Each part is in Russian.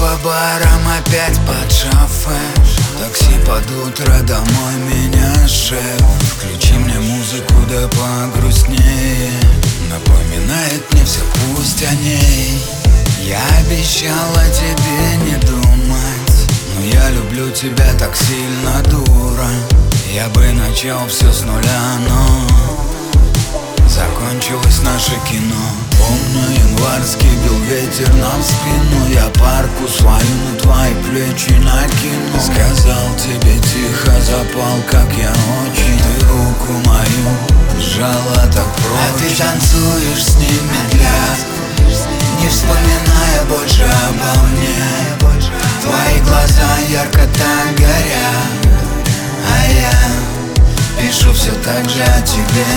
по барам, опять под шофе. Такси под утро, домой меня шеф. Включи мне музыку, да погрустнее. Напоминает мне все, пусть о ней. Я обещала тебе не думать, но я люблю тебя так сильно, дура. Я бы начал все с нуля, но закончилось наше кино. Помню, январский бил ветер нам в спину. Я парку свалю, на твои плечи накину. Сказал тебе тихо, запал, как я очень. Ты руку мою сжала так прочно, а ты танцуешь с ним медля, не вспоминая больше обо мне. Твои глаза ярко так горят, а я пишу все так же о тебе.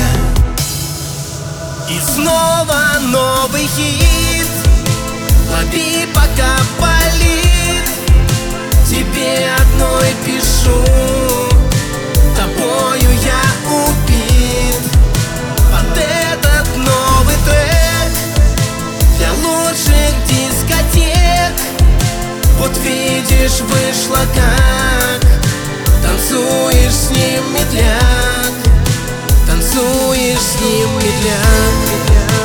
И снова новый хит, лови пока болит. Тебе одной пишу, тобою я убит. Под этот новый трек для лучших дискотек. Вот видишь, вышло как. Танцуешь с ним медляк, танцуешь с ним медляк.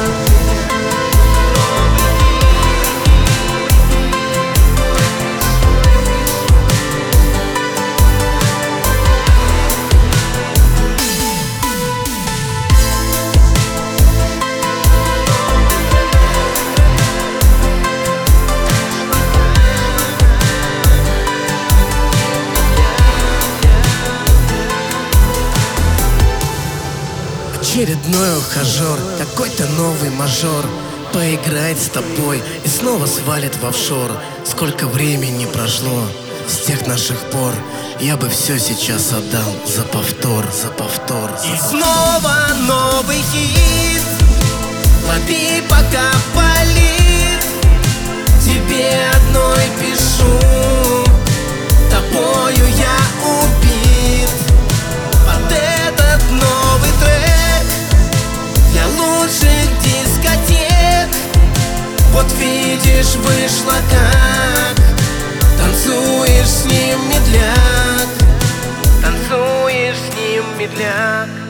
Очередной ухажер, какой-то новый мажор поиграет с тобой и снова свалит в офшор. Сколько времени прошло с тех наших пор, я бы все сейчас отдал за повтор, за повтор. И снова новый хит, лови пока болит. Тебе одной пишу, тобою я убит. Под этот новый трек для лучших дискотек. Вот видишь, вышло как. Танцуешь с ним медляк, танцуешь с ним медляк.